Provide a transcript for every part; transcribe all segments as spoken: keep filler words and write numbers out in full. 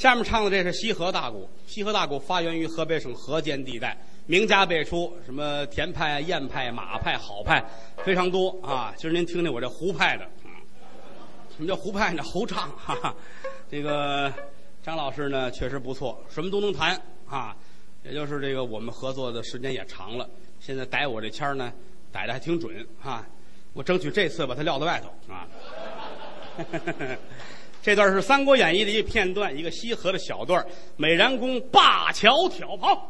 下面唱的这是西河大鼓。西河大鼓发源于河北省河间地带，名家辈出，什么田派、燕派、马派、好派非常多啊。今儿您听听我这胡派的，啊、什么叫胡派呢？胡唱，哈哈。这个张老师呢确实不错，什么都能弹啊。也就是这个我们合作的时间也长了，现在逮我这签儿呢逮的还挺准啊。我争取这次把他撂在外头啊。这段是《三国演义》的一个片段，一个西河的小段，美髯公灞桥挑袍。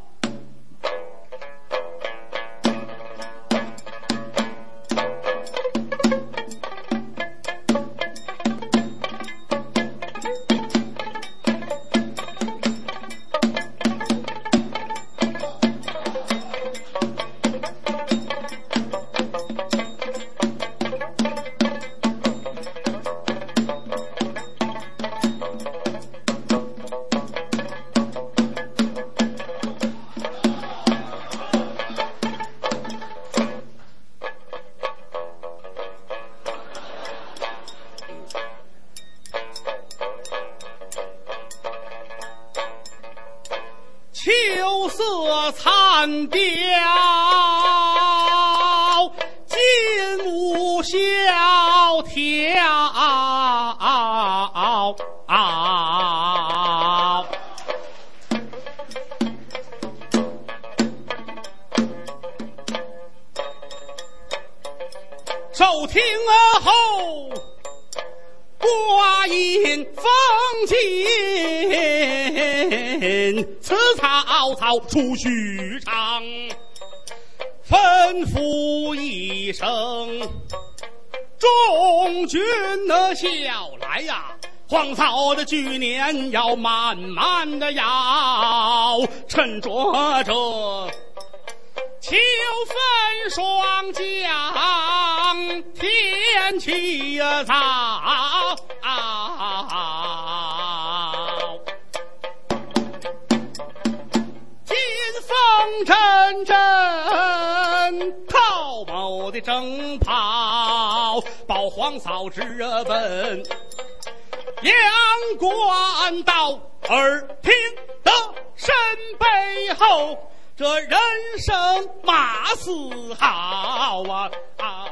秋色残凋，金屋萧条。收听后，挂印封禁，此曹操出许昌，吩咐一声，众军的笑来呀，黄嫂的巨年要慢慢的要，趁着这秋分霜降，天气早，金风阵阵，靠某的征袍，保皇嫂直奔阳关道，耳听得身背后，这人声马嘶号啊啊！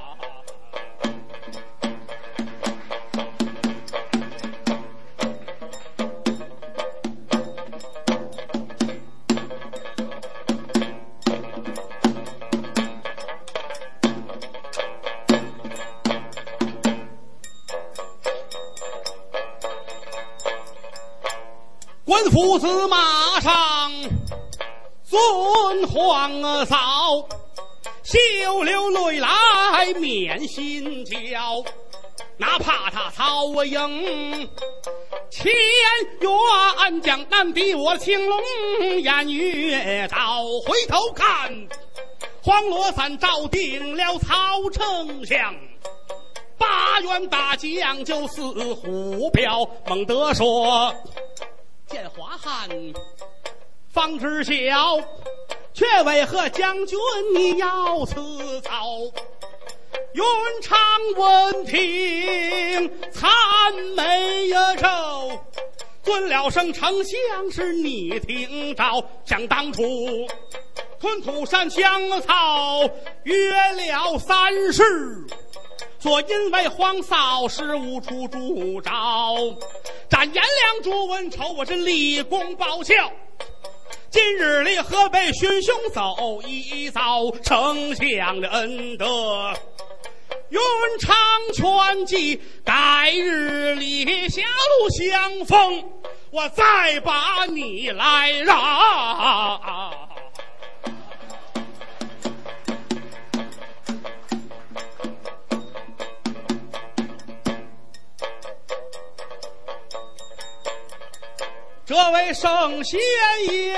官夫子马上尊皇嫂，秀流泪来面心焦，哪怕他曹营千员将难敌我青龙偃月刀，回头看黄罗伞照定了曹丞相，八员大将就似虎彪，猛地说见华汉方知晓，却为何将军你要辞操？云长闻听惨眉皱，尊了声丞相是你听着，想当初屯土山降曹约了三世，所因为皇嫂是无处主招，斩颜良诛文丑，我是立功报效。今日里河北寻凶走一遭，丞相的恩德云长全记，改日里狭路相逢，我再把你来让。这位圣贤也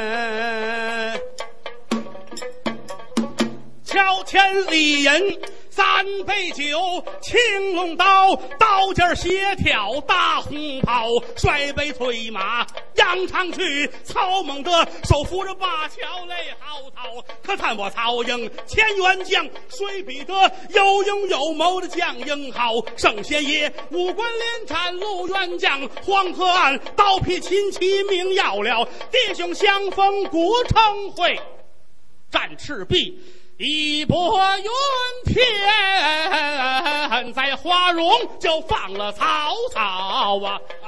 乔天丽人三杯酒，青龙刀，刀尖斜挑大红袍，率背催马扬长去，曹猛德手扶着灞桥泪嚎啕。可叹我曹营前元将，谁比得有勇有谋的将英豪？圣贤爷五关连战陆元将，黄河岸刀劈秦旗命要了，弟兄相逢古城会，战赤壁一波云天，在花荣就放了曹操啊！